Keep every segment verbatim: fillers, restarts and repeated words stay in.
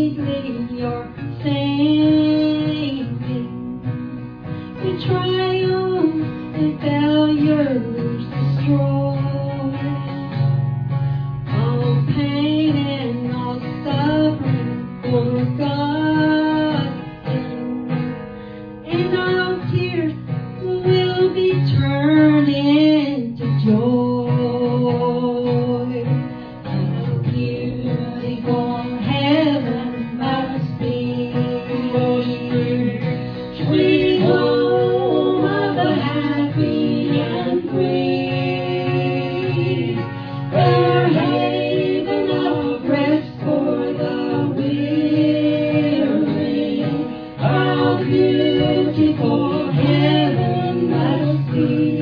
sweetly your saving. We triumph and failures destroy. All pain and all suffering for God, and all tears will be turned into joy. How beautiful heaven must be, sweet home of the happy and free, fair haven of rest for the weary. How beautiful heaven must be.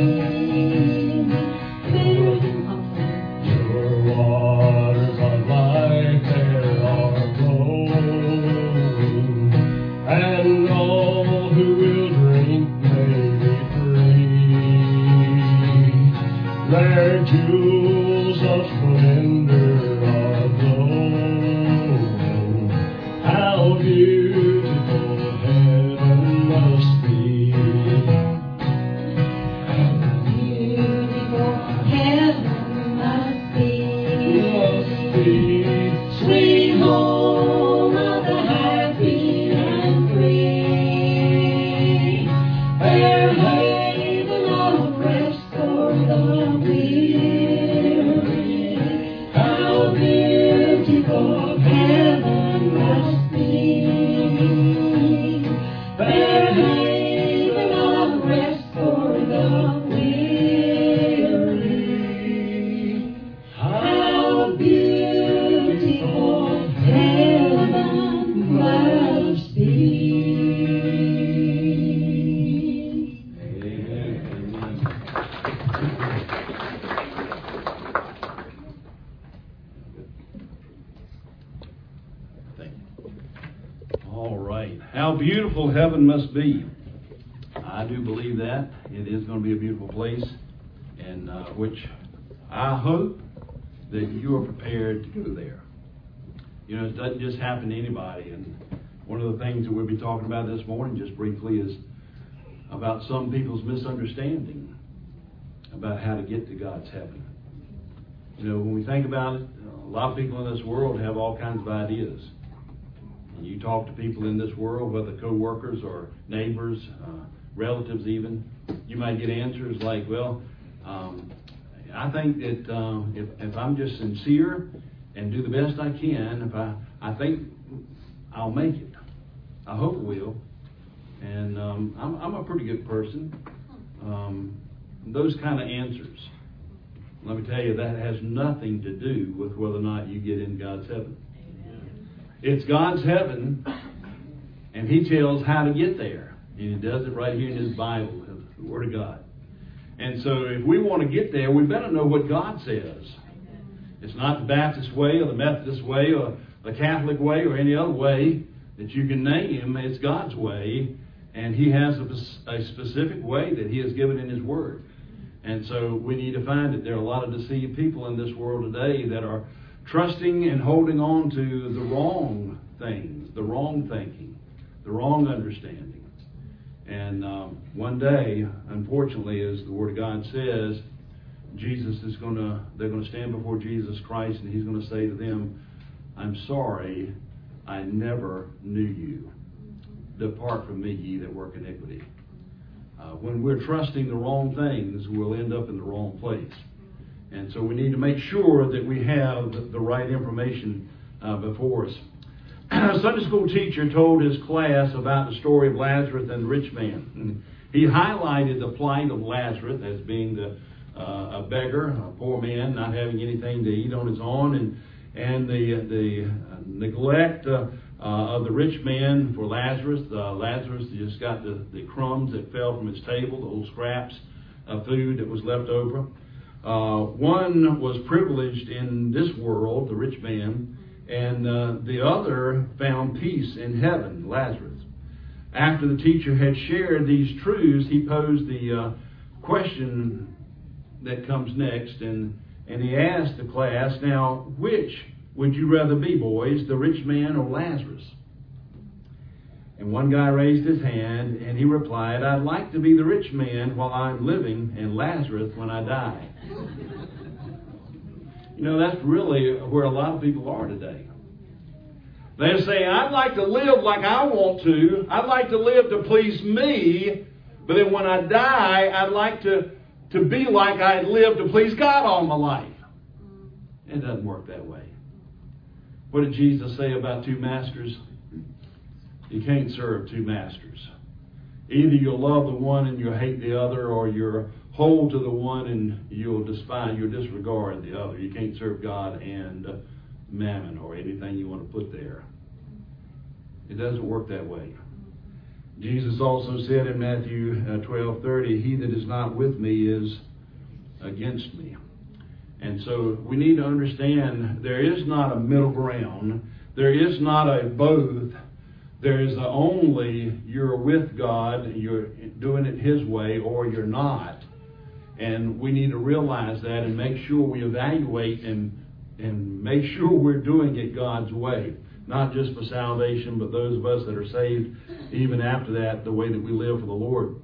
Your waters of life there are flowing, and all who will drink may be free. Their jewels of splendor are glowing. How beautiful heaven must be. Beautiful heaven must be. Must be. Sweet home of the happy and free, fair haven of rest for the weary. How beautiful heaven must be, fair haven of rest for the weary. How beautiful heaven must be. All right. How beautiful heaven must be. I do believe that. It is going to be a beautiful place, and uh, which I hope that you are prepared to go there. You know, it doesn't just happen to anybody. And one of the things that we'll be talking about this morning, just briefly, is about some people's misunderstanding about how to get to God's heaven. You know, when we think about it, a lot of people in this world have all kinds of ideas. And you talk to people in this world, whether co-workers or neighbors, uh, relatives even, you might get answers like, well, um, I think that uh, if, if I'm just sincere and do the best I can, if I, I think I'll make it. I hope I will. And um, I'm, I'm a pretty good person. Um, those kind of answers. Let me tell you, that has nothing to do with whether or not you get in God's heaven. It's God's heaven, and He tells how to get there. And He does it right here in His Bible, the Word of God. And so if we want to get there, we better know what God says. It's not the Baptist way or the Methodist way or the Catholic way or any other way that you can name. It's God's way, and He has a, a specific way that He has given in His Word. And so we need to find it. There are a lot of deceived people in this world today that are trusting and holding on to the wrong things, the wrong thinking, the wrong understanding. And um, one day, unfortunately, as the Word of God says, Jesus is going to, they're going to stand before Jesus Christ, and He's going to say to them, I'm sorry, I never knew you. Depart from me, ye that work iniquity. Uh, when we're trusting the wrong things, we'll end up in the wrong place. And so we need to make sure that we have the right information uh, before us. A Sunday school teacher told his class about the story of Lazarus and the rich man. And he highlighted the plight of Lazarus as being the, uh, a beggar, a poor man, not having anything to eat on his own, and and the the neglect uh, uh, of the rich man for Lazarus. Uh, Lazarus just got the, the crumbs that fell from his table, the old scraps of food that was left over. Uh, one was privileged in this world, the rich man, and uh, the other found peace in heaven, Lazarus. After the teacher had shared these truths, he posed the uh, question that comes next, and, and he asked the class, now, which would you rather be, boys, the rich man or Lazarus? And one guy raised his hand, and he replied, I'd like to be the rich man while I'm living and Lazarus when I die. You know, that's really where a lot of people are today. They say, I'd like to live like I want to. I'd like to live to please me. But then when I die, I'd like to, to be like I lived to please God all my life. It doesn't work that way. What did Jesus say about two masters? You can't serve two masters. Either you'll love the one and you'll hate the other, or you'll hold to the one and you'll despise, you'll disregard the other. You can't serve God and mammon or anything you want to put there. It doesn't work that way. Jesus also said in Matthew twelve thirty, he that is not with me is against me. And so we need to understand there is not a middle ground. There is not a both. There is a only you're with God, you're doing it His way, or you're not. And we need to realize that and make sure we evaluate and, and make sure we're doing it God's way. Not just for salvation, but those of us that are saved even after that, the way that we live for the Lord.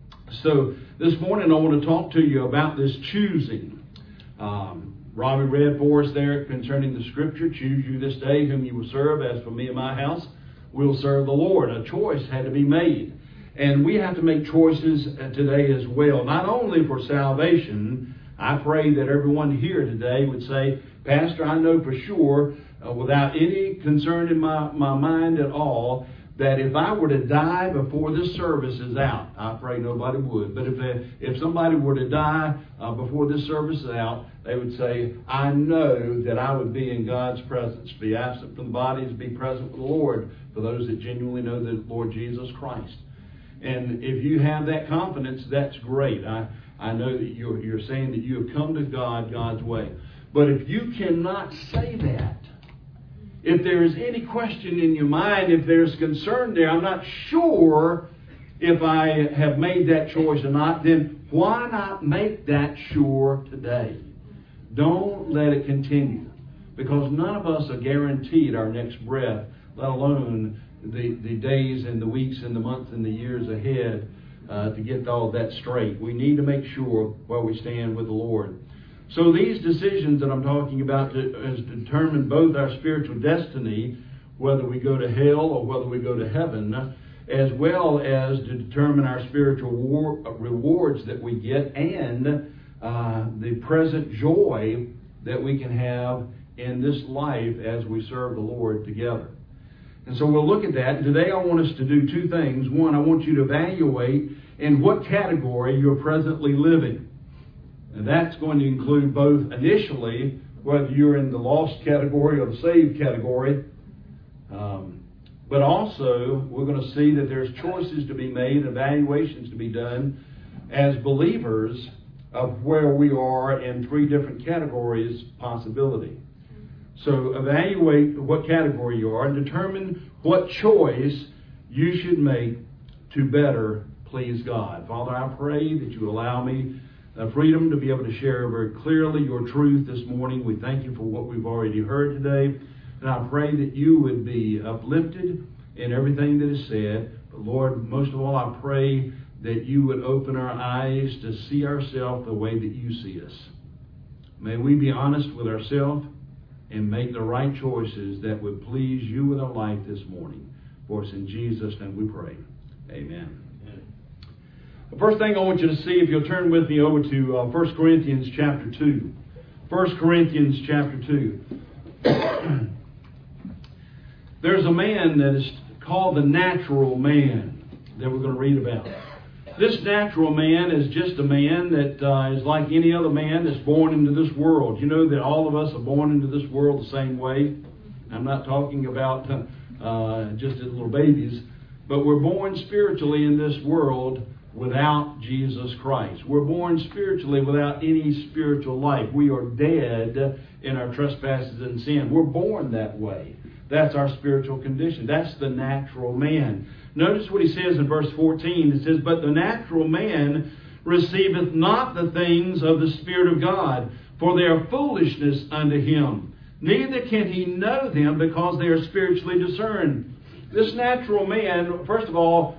So this morning I want to talk to you about this choosing. Um, Robbie read for us there concerning the scripture, choose you this day whom you will serve. As for me and my house, we'll serve the Lord. A choice had to be made. And we have to make choices today as well. Not only for salvation. I pray that everyone here today would say, Pastor, I know for sure, uh, without any concern in my, my mind at all, that if I were to die before this service is out, I pray nobody would, but if they, if somebody were to die uh, before this service is out, they would say, I know that I would be in God's presence, be absent from the bodies, be present with the Lord, for those that genuinely know the Lord Jesus Christ. And if you have that confidence, that's great. I, I know that you're, you're saying that you have come to God God's way. But if you cannot say that, if there is any question in your mind, if there's concern there, I'm not sure if I have made that choice or not, then why not make that sure today? Don't let it continue. Because none of us are guaranteed our next breath, let alone the, the days and the weeks and the months and the years ahead uh, to get all that straight. We need to make sure where we stand with the Lord. So these decisions that I'm talking about has determined both our spiritual destiny, whether we go to hell or whether we go to heaven, as well as to determine our spiritual war, rewards that we get and uh, the present joy that we can have in this life as we serve the Lord together. And so we'll look at that. And today I want us to do two things. One, I want you to evaluate in what category you're presently living. And that's going to include both initially, whether you're in the lost category or the saved category. Um, but also, we're going to see that there's choices to be made, evaluations to be done as believers of where we are in three different categories possibility. So evaluate what category you are and determine what choice you should make to better please God. Father, I pray that you allow me Uh, freedom to be able to share very clearly your truth this morning. We thank you for what we've already heard today. And I pray that you would be uplifted in everything that is said. But Lord, most of all, I pray that you would open our eyes to see ourselves the way that you see us. May we be honest with ourselves and make the right choices that would please you with our life this morning. For us in Jesus' name we pray. Amen. The first thing I want you to see, if you'll turn with me over to uh, First Corinthians chapter two. First Corinthians chapter two. There's a man that is called the natural man that we're going to read about. This natural man is just a man that uh, is like any other man that's born into this world. You know that all of us are born into this world the same way. I'm not talking about uh, just as little babies, but we're born spiritually in this world without Jesus Christ. We're born spiritually without any spiritual life. We are dead in our trespasses and sin. We're born that way. That's our spiritual condition. That's the natural man. Notice what he says in verse fourteen. It says, but the natural man receiveth not the things of the Spirit of God, for they are foolishness unto him. neither can he know them because they are spiritually discerned. This natural man, first of all,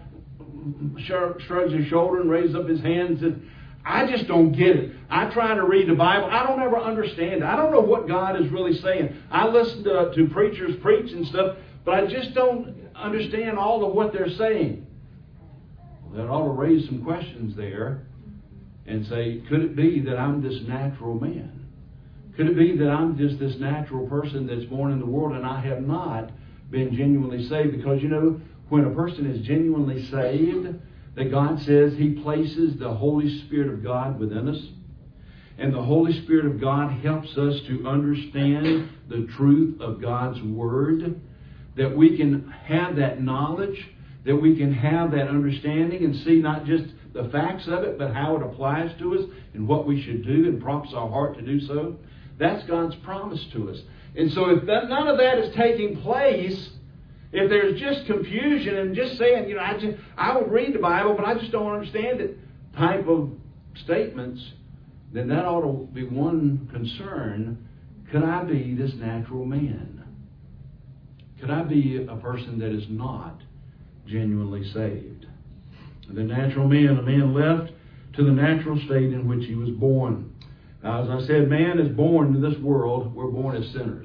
shrugs his shoulder and raises up his hands and says, I just don't get it. I try to read the Bible. I don't ever understand it. I don't know what God is really saying. I listen to, to preachers preach and stuff, but I just don't understand all of what they're saying. Well, that ought to raise some questions there and say, could it be that I'm this natural man? Could it be that I'm just this natural person that's born in the world and I have not been genuinely saved? Because, you know, when a person is genuinely saved, that God says He places the Holy Spirit of God within us. And the Holy Spirit of God helps us to understand the truth of God's Word. That we can have that knowledge, that we can have that understanding and see not just the facts of it, but how it applies to us and what we should do and prompts our heart to do so. That's God's promise to us. And so if that, none of that is taking place, if there's just confusion and just saying, you know, I just I would read the Bible, but I just don't understand it type of statements, then that ought to be one concern. Could I be this natural man? Could I be a person that is not genuinely saved? The natural man, a man left to the natural state in which he was born. Now, as I said, man is born to this world. We're born as sinners.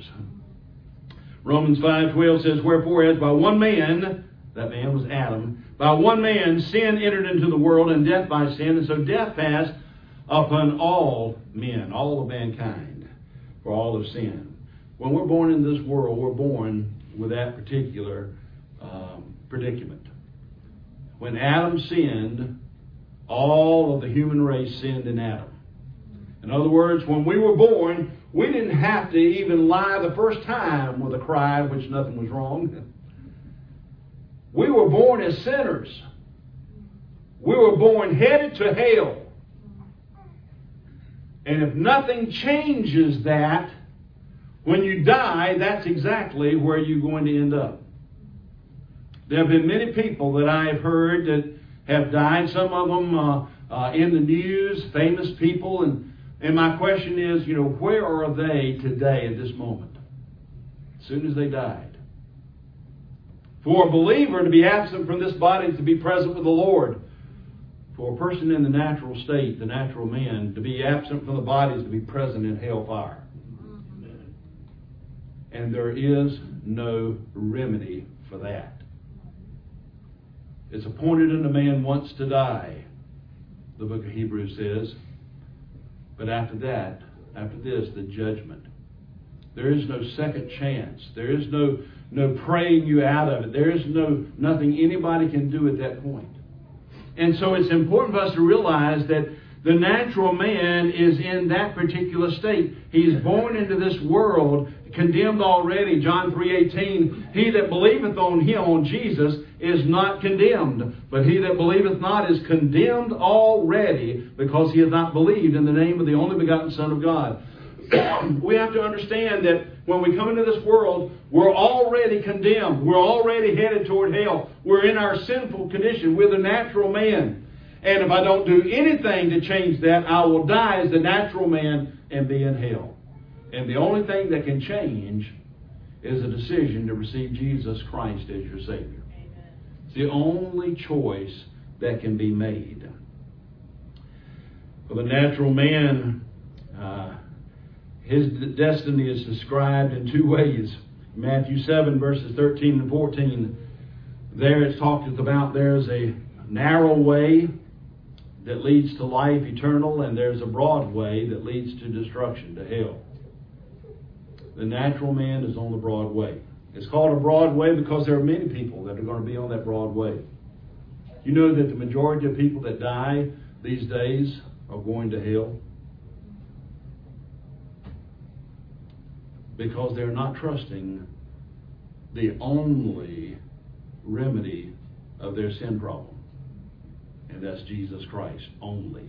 Romans five twelve says, wherefore as by one man, that man was Adam, by one man sin entered into the world, and death by sin, and so death passed upon all men, all of mankind, for all have sinned. When we're born in this world, we're born with that particular um, predicament. When Adam sinned, all of the human race sinned in Adam. In other words, when we were born, we didn't have to even lie the first time with a cry in which nothing was wrong. We were born as sinners. We were born headed to hell. And if nothing changes that, when you die, that's exactly where you're going to end up. There have been many people that I have heard that have died, some of them uh, uh, in the news, famous people, and And my question is, you know, where are they today at this moment? As soon as they died. For a believer to be absent from this body is to be present with the Lord. For a person in the natural state, the natural man, to be absent from the body is to be present in hellfire. And there is no remedy for that. It's appointed unto man once to die, the book of Hebrews says. But after that, after this, the judgment. There is no second chance. There is no no praying you out of it. There is no nothing anybody can do at that point. And so it's important for us to realize that the natural man is in that particular state. He is born into this world condemned already. John three eighteen, he that believeth on him, on Jesus, is not condemned. But he that believeth not is condemned already, because he hath not believed in the name of the only begotten Son of God. We have to understand that when we come into this world, we're already condemned. We're already headed toward hell. We're in our sinful condition. We're the natural man. And if I don't do anything to change that, I will die as the natural man and be in hell. And the only thing that can change is a decision to receive Jesus Christ as your Savior. It's the only choice that can be made. For the natural man, uh, his destiny is described in two ways. Matthew seven, verses thirteen and fourteen. There it's talked about there's a narrow way that leads to life eternal, and there's a broad way that leads to destruction, to hell. The natural man is on the broad way. It's called a broad way because there are many people that are going to be on that broad way. You know that the majority of people that die these days are going to hell because they're not trusting the only remedy of their sin problem. And that's Jesus Christ only.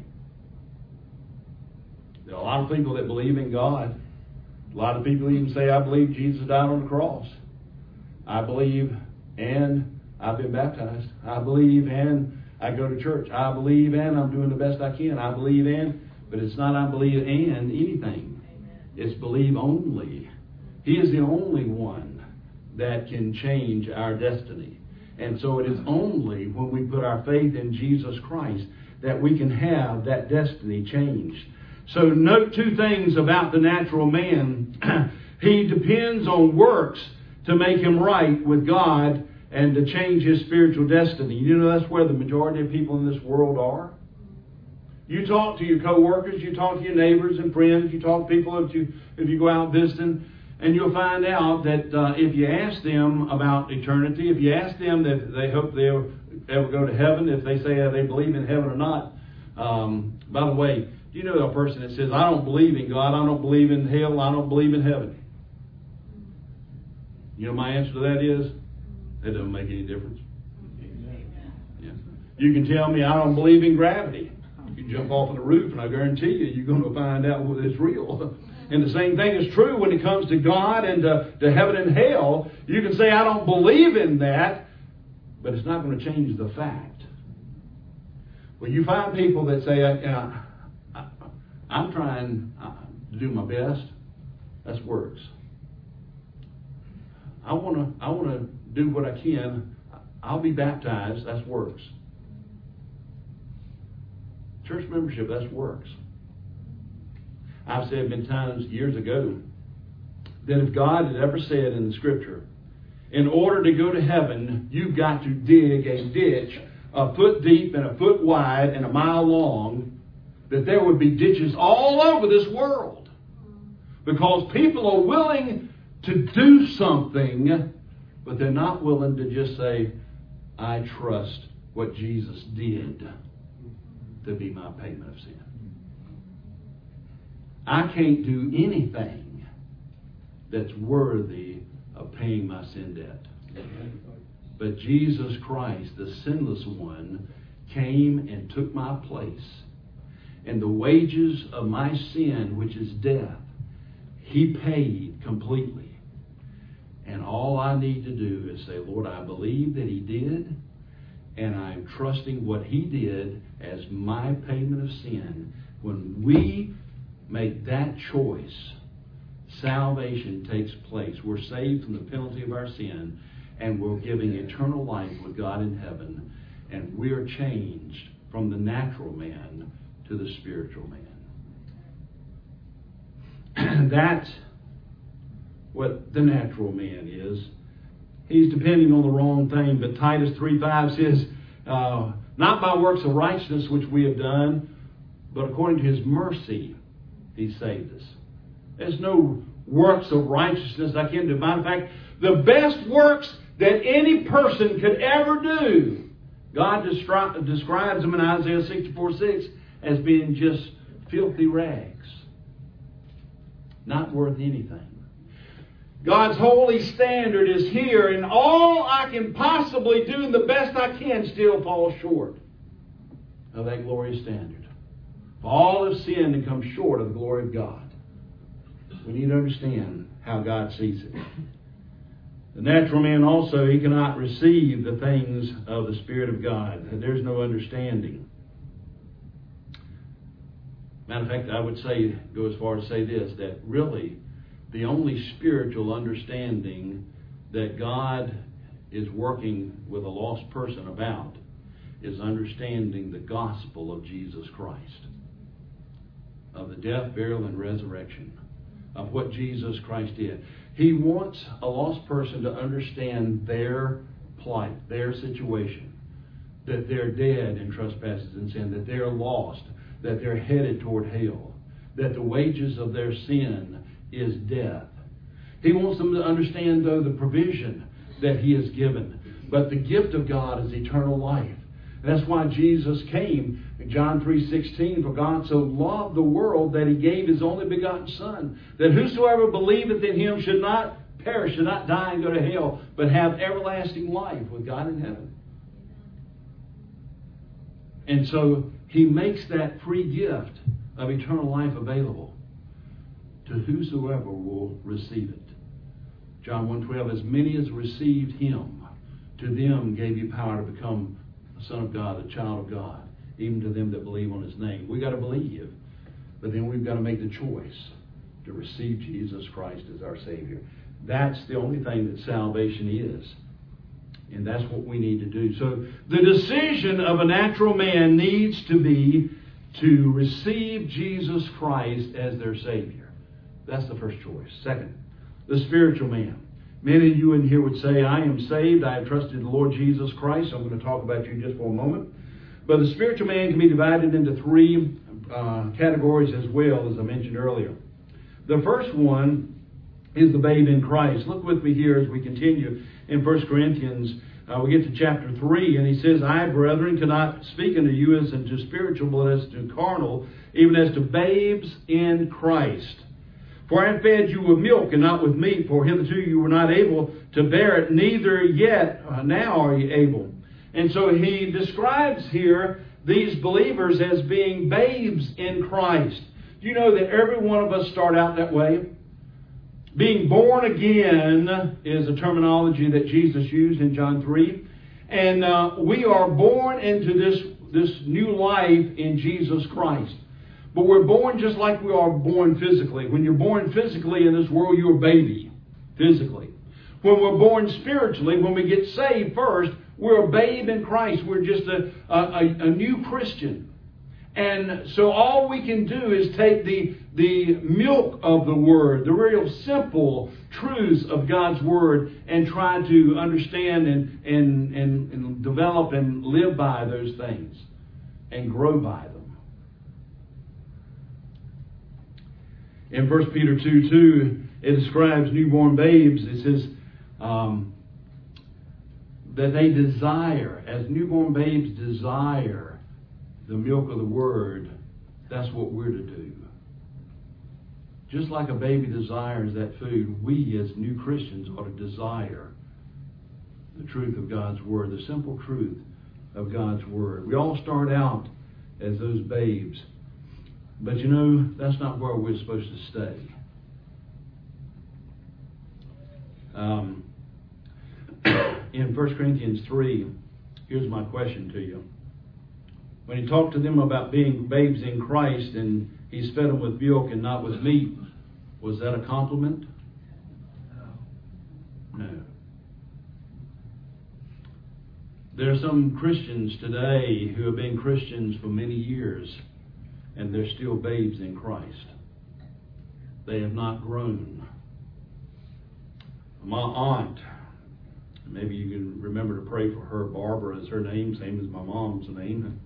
There are a lot of people that believe in God. A lot of people even say, I believe Jesus died on the cross. I believe and I've been baptized. I believe and I go to church. I believe and I'm doing the best I can. I believe and, but it's not I believe and anything. It's believe only. He is the only one that can change our destiny. And so it is only when we put our faith in Jesus Christ that we can have that destiny changed. So note two things about the natural man. He depends on works to make him right with God and to change his spiritual destiny. You know, that's where the majority of people in this world are. You talk to your co-workers, you talk to your neighbors and friends, you talk to people if you, if you go out visiting, and you'll find out that uh, if you ask them about eternity, if you ask them that they hope they'll ever go to heaven, if they say uh, they believe in heaven or not. Um, by the way, you know a person that says, I don't believe in God, I don't believe in hell, I don't believe in heaven. You know my answer to that is, it doesn't make any difference. Yeah. You can tell me I don't believe in gravity. You jump off of the roof and I guarantee you, you're going to find out whether it's real. And the same thing is true when it comes to God and to, to heaven and hell. You can say, I don't believe in that, but it's not going to change the fact. Well, you find people that say, uh, I, I'm trying to do my best. That's works. I want to I want to do what I can. I'll be baptized. That's works. Church membership, that's works. I've said many times years ago that if God had ever said in the Scripture, in order to go to heaven, you've got to dig a ditch a foot deep and a foot wide and a mile long, that there would be ditches all over this world. Because people are willing to do something, but they're not willing to just say, I trust what Jesus did to be my payment of sin. I can't do anything that's worthy of paying my sin debt. But Jesus Christ, the sinless one, came and took my place. And the wages of my sin, which is death, He paid completely. And all I need to do is say, Lord, I believe that He did, and I'm trusting what He did as my payment of sin. When we make that choice, salvation takes place. We're saved from the penalty of our sin, and we're giving eternal life with God in heaven. And we're changed from the natural man to the spiritual man. That's what the natural man is. He's depending on the wrong thing. But Titus three five says, uh, not by works of righteousness which we have done, but according to His mercy, He saved us. There's no works of righteousness I can do. Matter of fact, the best works that any person could ever do, God destri- describes them in Isaiah sixty-four six as being just filthy rags. Not worth anything. God's holy standard is here, and all I can possibly do and the best I can still falls short of that glorious standard. For all have sinned and come short of the glory of God. We need to understand how God sees it. The natural man also, he cannot receive the things of the Spirit of God. There's no understanding. Matter of fact, I would say, go as far as to say this, that really the only spiritual understanding that God is working with a lost person about is understanding the gospel of Jesus Christ, of the death, burial, and resurrection, of what Jesus Christ did. He wants a lost person to understand their plight, their situation, that they're dead in trespasses and sin, that they're lost, that they're headed toward hell, that the wages of their sin is death. He wants them to understand, though, the provision that He has given. But the gift of God is eternal life. And that's why Jesus came in John three sixteen, for God so loved the world that He gave His only begotten Son, that whosoever believeth in Him should not perish, should not die and go to hell, but have everlasting life with God in heaven. And so He makes that free gift of eternal life available to whosoever will receive it. John one twelve, as many as received Him, to them gave you power to become a son of God, a child of God, even to them that believe on His name. We've got to believe, but then we've got to make the choice to receive Jesus Christ as our Savior. That's the only thing that salvation is. And that's what we need to do. So the decision of a natural man needs to be to receive Jesus Christ as their Savior. That's the first choice. Second, the spiritual man. Many of you in here would say, I am saved. I have trusted the Lord Jesus Christ. I'm going to talk about you just for a moment. But the spiritual man can be divided into three uh, categories as well, as I mentioned earlier. The first one is the babe in Christ. Look with me here as we continue in First Corinthians. Uh, we get to chapter three, and he says, I, brethren, cannot speak unto you as unto spiritual, but as to carnal, even as to babes in Christ. For I have fed you with milk and not with meat, for hitherto you were not able to bear it, neither yet uh, now are ye able. And so he describes here these believers as being babes in Christ. Do you know that every one of us start out that way? Being born again is a terminology that Jesus used in John three. And uh, we are born into this, this new life in Jesus Christ. But we're born just like we are born physically. When you're born physically in this world, you're a baby, physically. When we're born spiritually, when we get saved first, we're a babe in Christ. We're just a, a, a new Christian. And so all we can do is take the, the milk of the Word, the real simple truths of God's Word, and try to understand and, and, and, and develop and live by those things and grow by them. In First Peter two two, it describes newborn babes. It says um, that they desire, as newborn babes desire the milk of the Word. That's what we're to do. Just like a baby desires that food, we as new Christians ought to desire the truth of God's Word, the simple truth of God's Word. We all start out as those babes. But you know, that's not where we're supposed to stay. Um, in First Corinthians three, here's my question to you. When he talked to them about being babes in Christ and he's fed them with milk and not with meat, was that a compliment? No. There are some Christians today who have been Christians for many years, and they're still babes in Christ. They have not grown. My aunt, maybe you can remember to pray for her. Barbara is her name, same as my mom's name.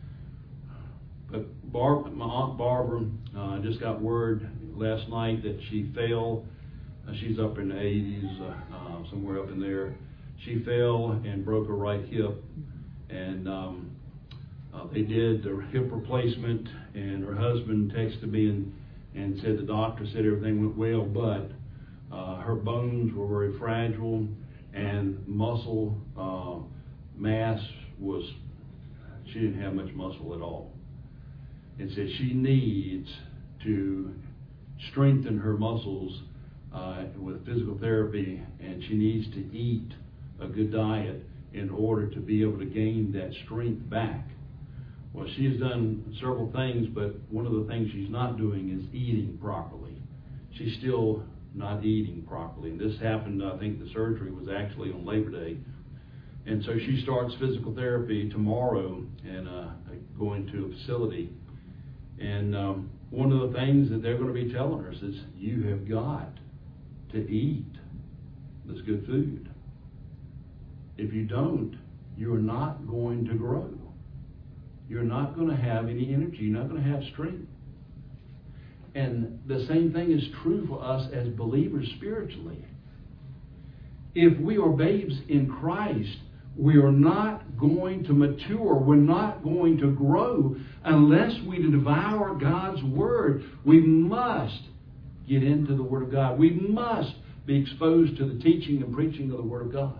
But Barb, my Aunt Barbara uh, just got word last night that she fell. Uh, she's up in the eighties, uh, uh, somewhere up in there. She fell and broke her right hip. And um, Uh, they did the hip replacement, and her husband texted me and, and said the doctor said everything went well, but uh, her bones were very fragile, and muscle uh, mass was, she didn't have much muscle at all. And said she needs to strengthen her muscles uh, with physical therapy, and she needs to eat a good diet in order to be able to gain that strength back. Well, she's done several things, but one of the things she's not doing is eating properly. She's still not eating properly. And this happened, I think the surgery was actually on Labor Day. And so she starts physical therapy tomorrow and uh, going to a facility. And um, one of the things that they're going to be telling us is, you have got to eat this good food. If you don't, you're not going to grow. You're not going to have any energy. You're not going to have strength. And the same thing is true for us as believers spiritually. If we are babes in Christ, we are not going to mature. We're not going to grow unless we devour God's Word. We must get into the Word of God. We must be exposed to the teaching and preaching of the Word of God.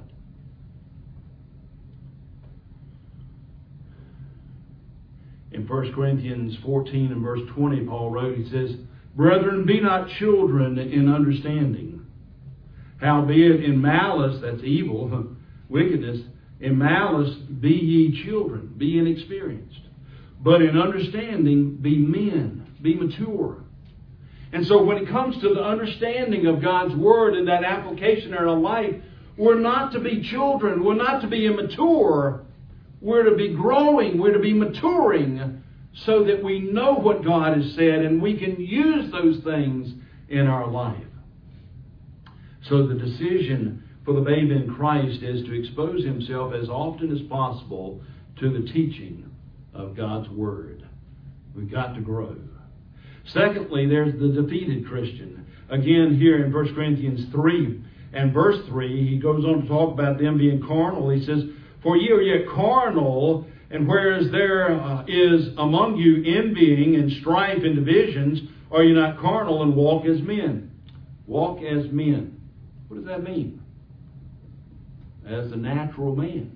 In First Corinthians fourteen and verse twenty, Paul wrote, he says, Brethren, be not children in understanding. Howbeit in malice, that's evil, wickedness, in malice be ye children, be inexperienced. But in understanding, be men, be mature. And so when it comes to the understanding of God's Word and that application in our life, we're not to be children. We're not to be immature. We're to be growing. We're to be maturing so that we know what God has said and we can use those things in our life. So the decision for the babe in Christ is to expose himself as often as possible to the teaching of God's Word. We've got to grow. Secondly, there's the defeated Christian. Again, here in First Corinthians three and verse three, he goes on to talk about them being carnal. He says, "For ye are yet carnal, and whereas there uh, is among you envying and strife and divisions, are you not carnal and walk as men?" Walk as men. What does that mean? As a natural man.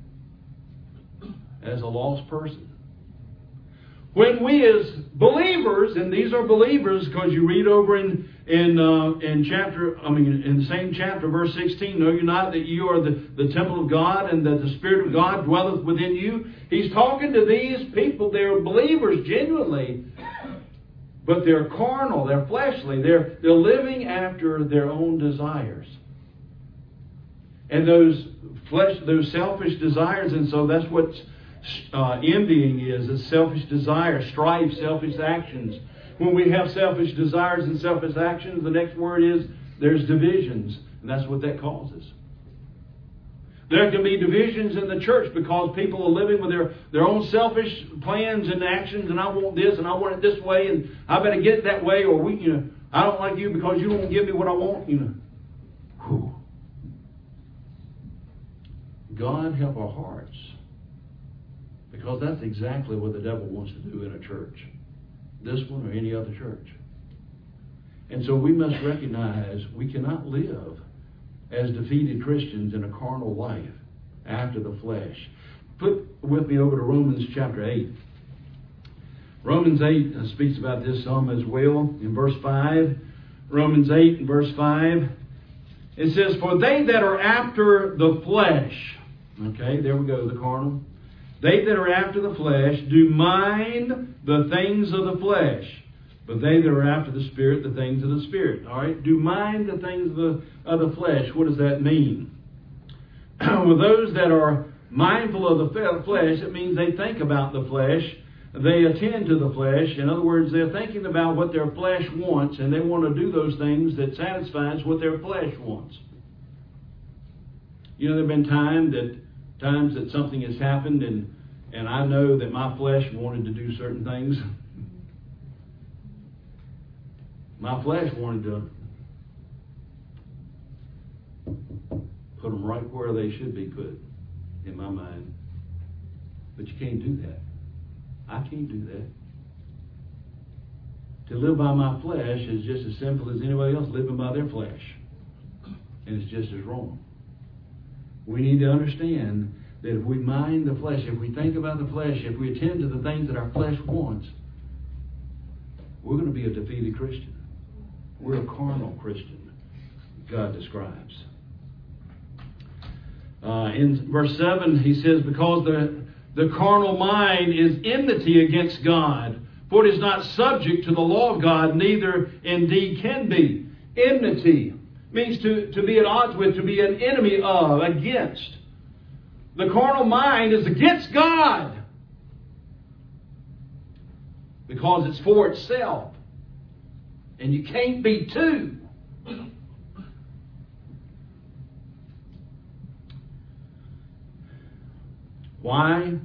As a lost person. When we as believers, and these are believers because you read over in in uh, in chapter, I mean in the same chapter, verse sixteen, know you not that you are the, the temple of God and that the Spirit of God dwelleth within you? He's talking to these people. They're believers genuinely, but they're carnal, they're fleshly, they're they're living after their own desires. And those flesh, those selfish desires, and so that's what Uh, envying is, a selfish desire, strife, selfish actions. When we have selfish desires and selfish actions, the next word is there's divisions. And that's what that causes. There can be divisions in the church because people are living with their, their own selfish plans and actions, and I want this and I want it this way and I better get it that way, or we, you know, I don't like you because you don't give me what I want, you know. Whew. God help our hearts. Because that's exactly what the devil wants to do in a church. This one or any other church. And so we must recognize we cannot live as defeated Christians in a carnal life after the flesh. Put with me over to Romans chapter eight. Romans eight speaks about this some as well. In verse five, Romans eight and verse five, it says, "For they that are after the flesh," okay, there we go, the carnal. "They that are after the flesh do mind the things of the flesh, but they that are after the Spirit, the things of the Spirit." All right, do mind the things of the, of the flesh. What does that mean? Well, those that are mindful of the flesh, it means they think about the flesh. They attend to the flesh. In other words, they're thinking about what their flesh wants, and they want to do those things that satisfies what their flesh wants. You know, there have been time that times that something has happened and and I know that my flesh wanted to do certain things. My flesh wanted to put them right where they should be put in my mind. But you can't do that. I can't do that. To live by my flesh is just as simple as anybody else living by their flesh. And it's just as wrong. We need to understand that if we mind the flesh, if we think about the flesh, if we attend to the things that our flesh wants, we're going to be a defeated Christian. We're a carnal Christian, God describes. Uh, in verse seven, he says, "Because the, the carnal mind is enmity against God, for it is not subject to the law of God, neither indeed can be." Enmity means to, to be at odds with, to be an enemy of, against. The carnal mind is against God because it's for itself. And you can't be two. Why?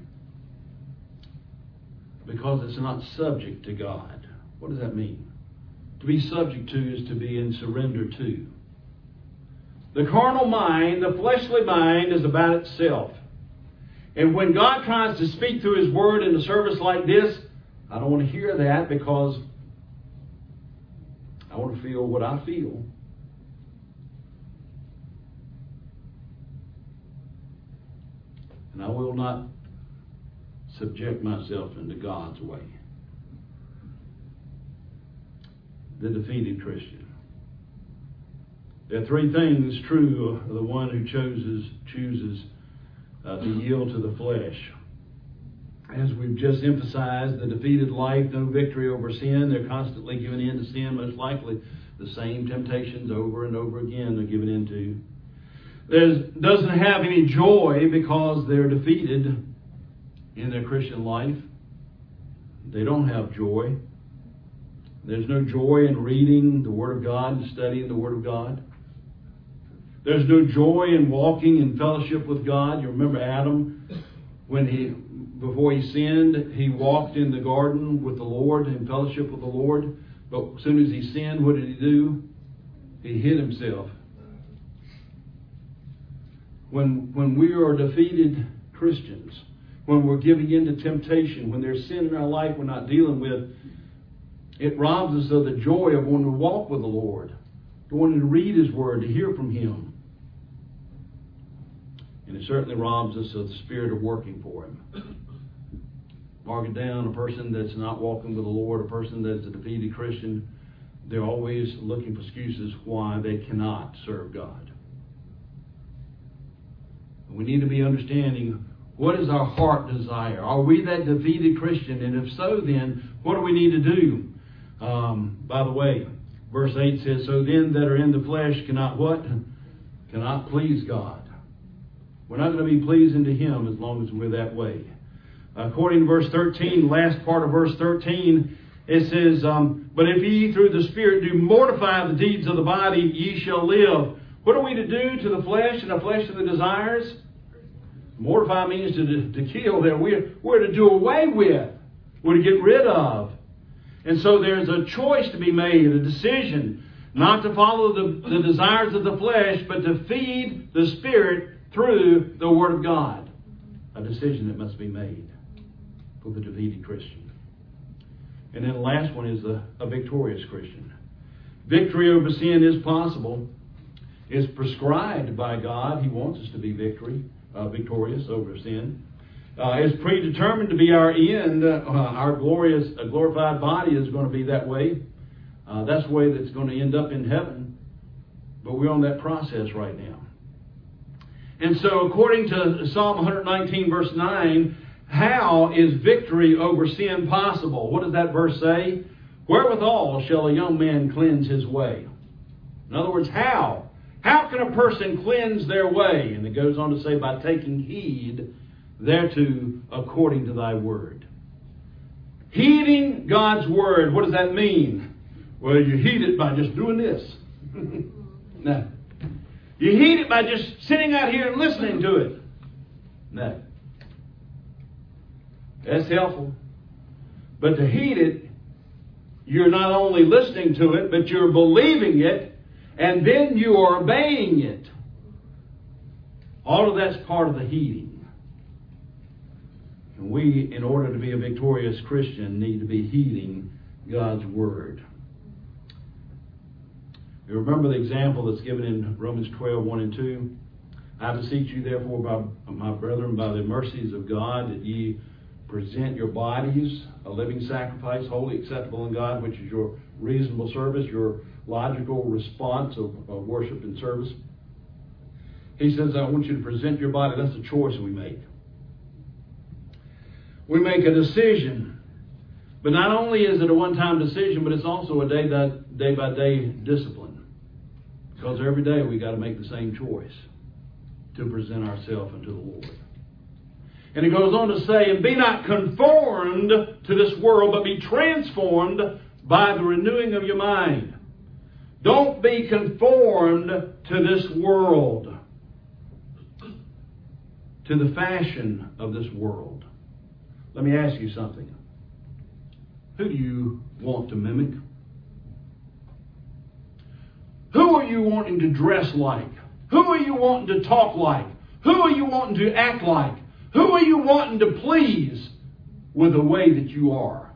Because it's not subject to God. What does that mean? To be subject to is to be in surrender to. The carnal mind, the fleshly mind, is about itself. And when God tries to speak through His Word in a service like this, I don't want to hear that because I want to feel what I feel. And I will not subject myself into God's way. The defeated Christian. There are three things true of the one who chooses chooses uh, to yield to the flesh. as we've just emphasized, the defeated life, no victory over sin. They're constantly giving in to sin, most likely the same temptations over and over again they're giving into. There doesn't have any joy because they're defeated in their Christian life. They don't have joy. There's no joy in reading the Word of God and studying the Word of God. There's no joy in walking in fellowship with God. You remember Adam, when he, before he sinned, he walked in the garden with the Lord, in fellowship with the Lord. But as soon as he sinned, what did he do? He hid himself. When, when we are defeated Christians, when we're giving in to temptation, when there's sin in our life we're not dealing with, it robs us of the joy of wanting to walk with the Lord, to wanting to read His Word, to hear from Him. And it certainly robs us of the spirit of working for Him. Mark it down, a person that's not walking with the Lord, a person that's a defeated Christian, they're always looking for excuses why they cannot serve God. We need to be understanding, what is our heart desire? Are we that defeated Christian? And if so, then what do we need to do? Um, by the way, verse eight says, so then that are in the flesh cannot what? Cannot please God. We're not going to be pleasing to Him as long as we're that way. According to verse thirteen, last part of verse thirteen, it says, um, but if ye through the Spirit do mortify the deeds of the body, ye shall live. What are we to do to the flesh and the flesh of the desires? Mortify means to, to kill. There, we're, we're to do away with. We're to get rid of. And so there's a choice to be made, a decision, not to follow the, the desires of the flesh, but to feed the Spirit through the Word of God. A decision that must be made for the defeated Christian. And then the last one is the, a victorious Christian. Victory over sin is possible. It's prescribed by God. He wants us to be victory, uh, victorious over sin. Uh, it's predetermined to be our end. Uh, our glorious, uh, glorified body is going to be that way. Uh, that's the way that's going to end up in heaven. But we're on that process right now. And so according to Psalm one nineteen verse nine, how is victory over sin possible? What does that verse say? Wherewithal shall a young man cleanse his way? In other words, how? How can a person cleanse their way? And it goes on to say, by taking heed thereto according to thy word. Heeding God's word, what does that mean? Well, you heed it by just doing this. No. You heed it by just sitting out here and listening to it. No. That's helpful. But to heed it, you're not only listening to it, but you're believing it, and then you are obeying it. All of that's part of the heeding. And we, in order to be a victorious Christian, need to be heeding God's Word. You remember the example that's given in Romans twelve, one and two? I beseech you, therefore, by my brethren, by the mercies of God, that ye present your bodies a living sacrifice, wholly acceptable in God, which is your reasonable service, your logical response of, of worship and service. He says, I want you to present your body. That's the choice we make. We make a decision. But not only is it a one-time decision, but it's also a day by day, by day discipline. Because every day we got to make the same choice to present ourselves unto the Lord. And it goes on to say, and be not conformed to this world, but be transformed by the renewing of your mind. Don't be conformed to this world, to the fashion of this world. Let me ask you something. Who do you want to mimic? Who are you wanting to dress like? Who are you wanting to talk like? Who are you wanting to act like? Who are you wanting to please with the way that you are?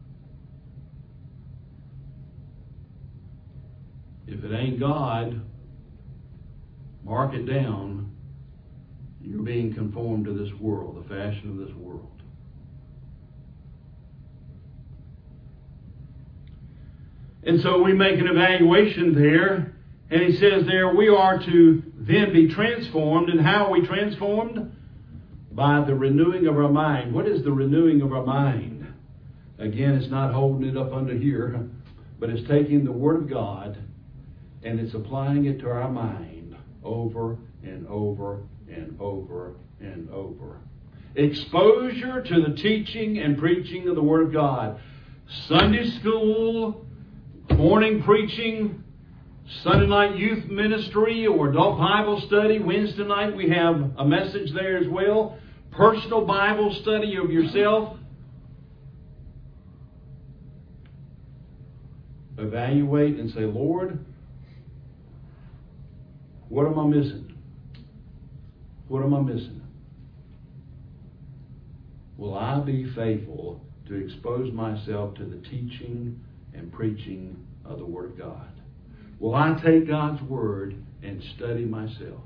If it ain't God, mark it down. You're being conformed to this world, the fashion of this world. And so we make an evaluation there, and he says there we are to then be transformed. And how are we transformed? by the renewing of our mind. What is the renewing of our mind? Again, it's not holding it up under here, but it's taking the Word of God and it's applying it to our mind over and over and over and over. Exposure to the teaching and preaching of the Word of God. Sunday school, morning preaching, Sunday night youth ministry or adult Bible study. Wednesday night we have a message there as well. Personal Bible study of yourself. Evaluate and say, Lord, what am I missing? What am I missing? Will I be faithful to expose myself to the teaching and preaching of the Word of God? Will I take God's Word and study myself?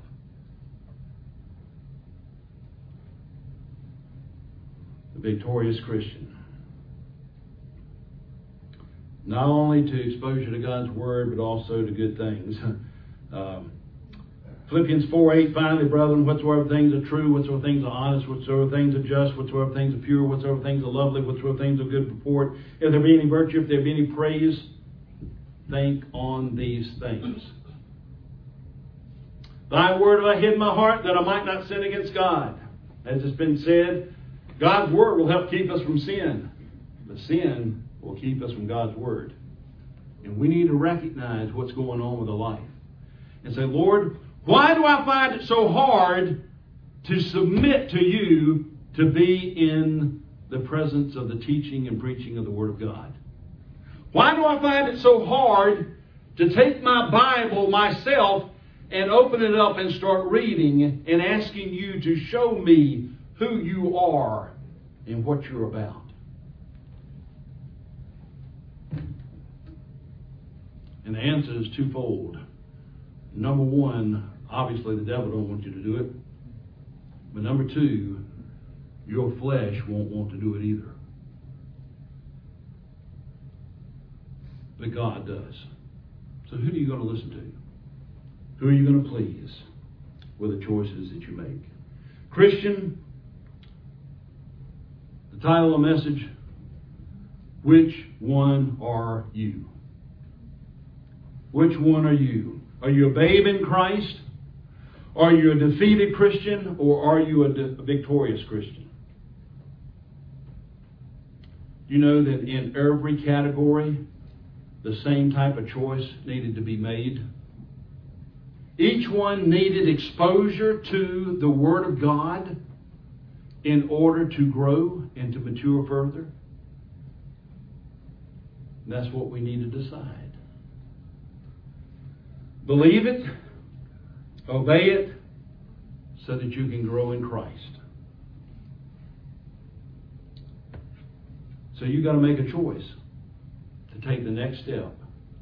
The victorious Christian. Not only to exposure to God's Word, but also to good things. um, Philippians four eight, finally, brethren, whatsoever things are true, whatsoever things are honest, whatsoever things are just, whatsoever things are pure, whatsoever things are lovely, whatsoever things are good report, if there be any virtue, if there be any praise, think on these things. Thy word have I hid in my heart, that I might not sin against God. As it's been said, God's Word will help keep us from sin, but sin will keep us from God's Word. And we need to recognize what's going on with our life. And say, Lord, why do I find it so hard to submit to you to be in the presence of the teaching and preaching of the Word of God? Why do I find it so hard to take my Bible myself and open it up and start reading and asking you to show me who you are and what you're about? And the answer is twofold. Number one, obviously the devil don't want you to do it. But number two, your flesh won't want to do it either. But God does. So who are you going to listen to? Who are you going to please with the choices that you make? Christian, the title of the message, which one are you? Which one are you? Are you a babe in Christ? Are you a defeated Christian? Or are you a, de- a victorious Christian? You know that in every category, the same type of choice needed to be made. Each one needed exposure to the Word of God in order to grow and to mature further. And that's what we need to decide. Believe it, obey it, so that you can grow in Christ. So you've got to make a choice to take the next step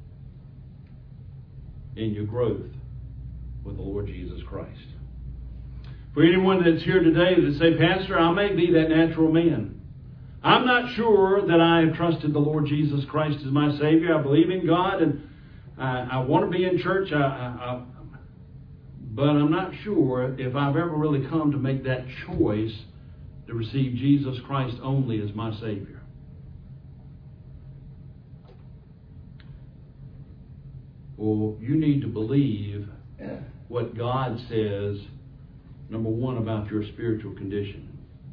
in your growth with the Lord Jesus Christ. For anyone that's here today that say, Pastor, I may be that natural man. I'm not sure that I have trusted the Lord Jesus Christ as my Savior. I believe in God and I, I want to be in church, I, I, I, but I'm not sure if I've ever really come to make that choice to receive Jesus Christ only as my Savior. Well, you need to believe what God says, number one, about your spiritual condition.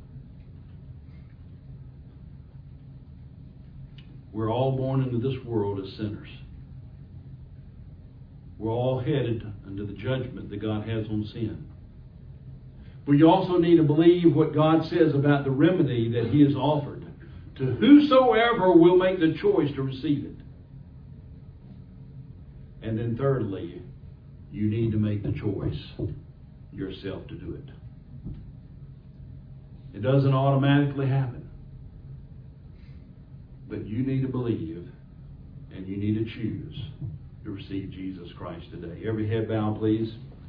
We're all born into this world as sinners. We're all headed into the judgment that God has on sin. But you also need to believe what God says about the remedy that He has offered to whosoever will make the choice to receive it. And then thirdly, you need to make the choice yourself to do it. It doesn't automatically happen. But you need to believe and you need to choose to receive Jesus Christ today. Every head bowed, please.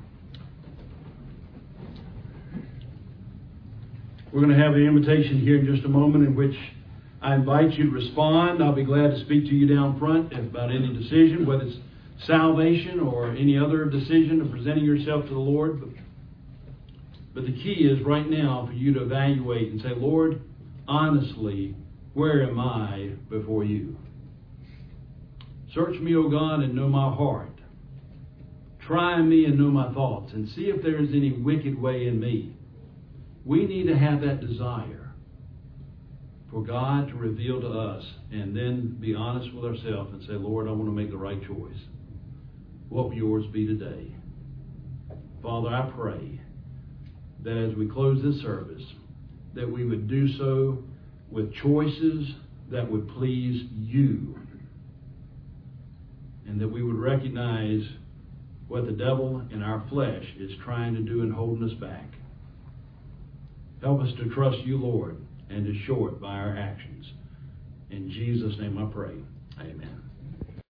We're going to have the invitation here in just a moment in which I invite you to respond. I'll be glad to speak to you down front about any decision, whether it's salvation or any other decision of presenting yourself to the Lord. But But the key is right now for you to evaluate and say, Lord, honestly, where am I before you? Search me, O God, and know my heart. Try me and know my thoughts, and see if there is any wicked way in me. We need to have that desire for God to reveal to us, and then be honest with ourselves and say, Lord, I want to make the right choice. What will yours be today? Father, I pray that as we close this service, that we would do so with choices that would please you, and that we would recognize what the devil in our flesh is trying to do in holding us back. Help us to trust you, Lord, and to show it by our actions. In Jesus' name I pray. Amen.